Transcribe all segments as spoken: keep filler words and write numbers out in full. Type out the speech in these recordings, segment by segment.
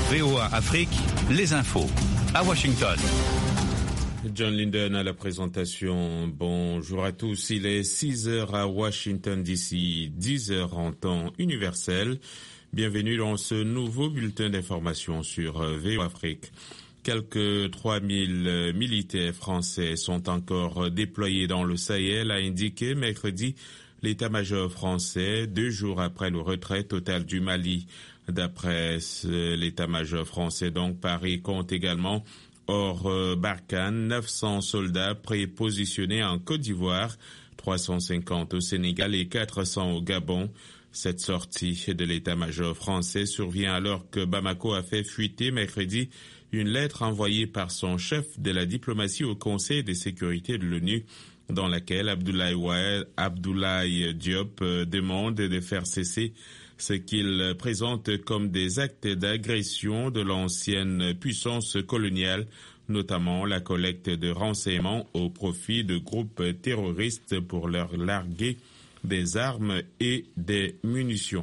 V O A Afrique, les infos. À Washington. John Linden à la présentation. Bonjour à tous. Il est six heures à Washington D C, dix heures en temps universel. Bienvenue dans ce nouveau bulletin d'information sur V O A Afrique. Quelques trois mille militaires français sont encore déployés dans le Sahel, a indiqué mercredi l'état-major français, deux jours après le retrait total du Mali. D'après l'état-major français, donc, Paris compte également hors Barkhane neuf cents soldats prépositionnés en Côte d'Ivoire, trois cent cinquante au Sénégal et quatre cents au Gabon. Cette sortie de l'état-major français survient alors que Bamako a fait fuiter mercredi une lettre envoyée par son chef de la diplomatie au Conseil de sécurité de l'ONU, dans laquelle Abdoulaye Wade, Abdoulaye Diop demande de faire cesser ce qu'il présente comme des actes d'agression de l'ancienne puissance coloniale, notamment la collecte de renseignements au profit de groupes terroristes pour leur larguer des armes et des munitions.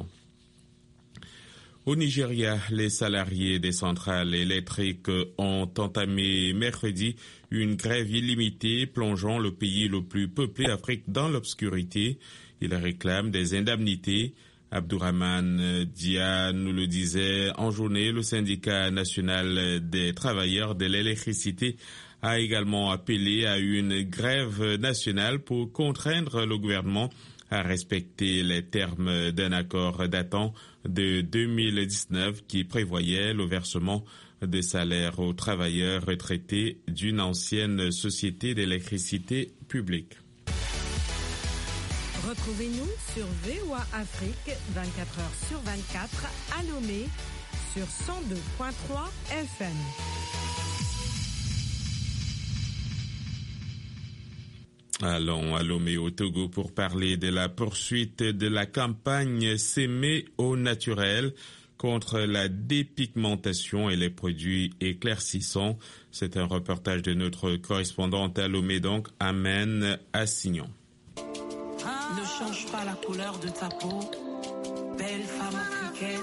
Au Nigeria, les salariés des centrales électriques ont entamé mercredi une grève illimitée plongeant le pays le plus peuplé d'Afrique dans l'obscurité. Ils réclament des indemnités. Abdourahmane Dia nous le disait en journée. Le syndicat national des travailleurs de l'électricité a également appelé à une grève nationale pour contraindre le gouvernement à respecter les termes d'un accord datant de deux mille dix-neuf qui prévoyait le versement de salaires aux travailleurs retraités d'une ancienne société d'électricité publique. Retrouvez-nous sur V O A Afrique vingt-quatre heures sur vingt-quatre à Lomé sur cent deux virgule trois F M. Allons à Lomé au Togo pour parler de la poursuite de la campagne S'aimer au naturel contre la dépigmentation et les produits éclaircissants. C'est un reportage de notre correspondante à Lomé, donc Amen Assignon. Ne change pas la couleur de ta peau, belle femme africaine.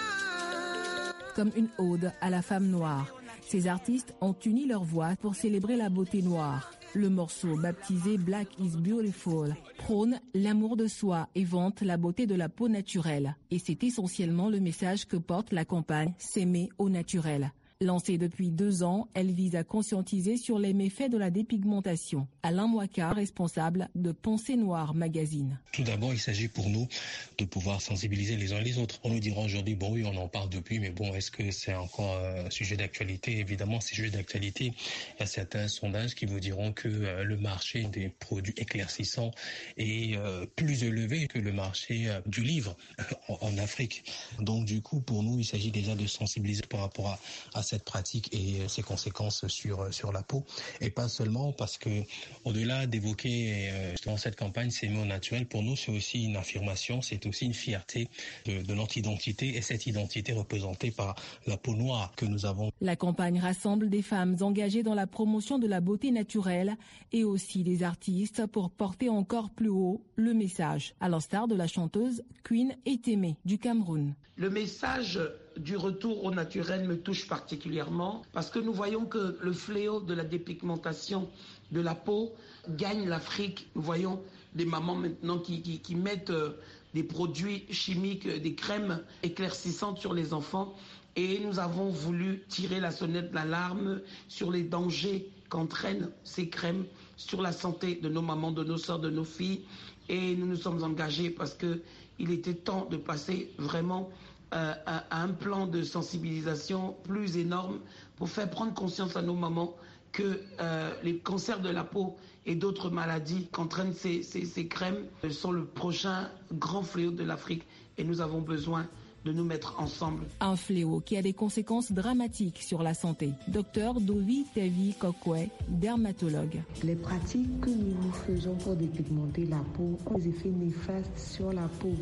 Comme une ode à la femme noire, ces artistes ont uni leur voix pour célébrer la beauté noire. Le morceau, baptisé Black is Beautiful, prône l'amour de soi et vante la beauté de la peau naturelle. Et c'est essentiellement le message que porte la campagne S'aimer au naturel. Lancée depuis deux ans, elle vise à conscientiser sur les méfaits de la dépigmentation. Alain Mouaka, responsable de Pensée Noire Magazine. Tout d'abord, il s'agit pour nous de pouvoir sensibiliser les uns les autres. On nous dira aujourd'hui, bon oui, on en parle depuis, mais bon, est-ce que c'est encore un sujet d'actualité? Évidemment, c'est sujet d'actualité. Il y a certains sondages qui vous diront que euh, le marché des produits éclaircissants est euh, plus élevé que le marché euh, du livre en, en Afrique. Donc du coup, pour nous, il s'agit déjà de sensibiliser par rapport à, à cette pratique et ses conséquences sur sur la peau, et pas seulement parce que au-delà d'évoquer euh, dans cette campagne S'aimer au naturel, pour nous c'est aussi une affirmation, c'est aussi une fierté de, de notre identité, et cette identité représentée par la peau noire que nous avons. La campagne rassemble des femmes engagées dans la promotion de la beauté naturelle et aussi des artistes pour porter encore plus haut le message, à l'instar de la chanteuse Queen Etemeh du Cameroun. Le message du retour au naturel me touche particulièrement parce que nous voyons que le fléau de la dépigmentation de la peau gagne l'Afrique. Nous voyons des mamans maintenant qui, qui, qui mettent euh, des produits chimiques, des crèmes éclaircissantes sur les enfants, et nous avons voulu tirer la sonnette d'alarme sur les dangers qu'entraînent ces crèmes sur la santé de nos mamans, de nos sœurs, de nos filles, et nous nous sommes engagés parce qu'il était temps de passer vraiment euh, à, à un plan de sensibilisation plus énorme pour faire prendre conscience à nos mamans que euh, les cancers de la peau et d'autres maladies qu'entraînent ces, ces, ces crèmes sont le prochain grand fléau de l'Afrique, et nous avons besoin de nous mettre ensemble. Un fléau qui a des conséquences dramatiques sur la santé. Docteur Dovi Tevi Kokwe, dermatologue. Les pratiques que nous faisons pour dépigmenter la peau ont des effets néfastes sur la peau.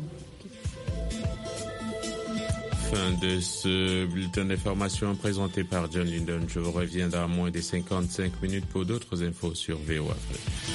Fin de ce bulletin d'information présenté par John Linden. Je vous reviens dans moins de cinquante-cinq minutes pour d'autres infos sur V O A Afrique.